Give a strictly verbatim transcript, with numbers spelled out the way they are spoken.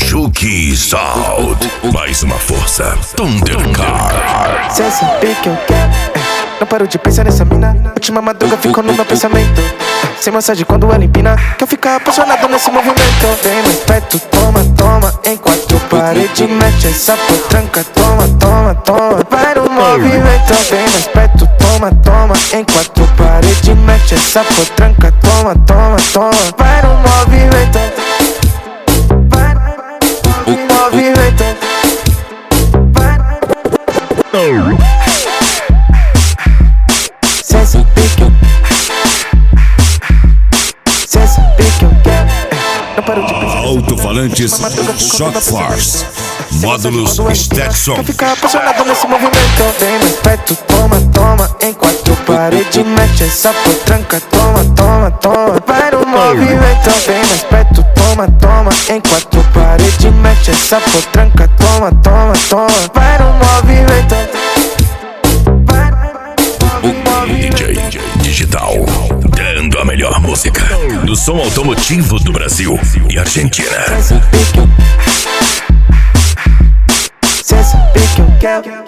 Juki Sound. Mais uma força. Thundercar. Cê sabe que eu quero. Não paro de pensar nessa mina. Última madruga ficou no meu pensamento. Sem massagem quando ela empina. Quer ficar apaixonado nesse movimento. Vem mais perto, toma, toma. Em quatro paredes, mete essa potranca. Toma, toma, toma. Vai no movimento. Vem mais perto, toma, toma. Em quatro paredes, mete essa potranca. Toma, toma, toma. Vai no movimento. Vai no movimento. Cê sabe que eu Cê sabe que eu quero. Não paro de pensar. Alto-falantes Shock Force. Módulos Stetson. Quer ficar apaixonado nesse movimento. Vem mais perto, toma, toma. Em quatro paredes, mete essa potranca. Toma, toma, toma. Vai no movimento. Vem mais perto, toma, toma. Em quatro paredes, mete essa potranca. Toma, toma, toma. Vai no movimento. D J Digital, dando a melhor música do som automotivo do Brasil e Argentina. Cê sabe que eu Cê sabe que eu quero.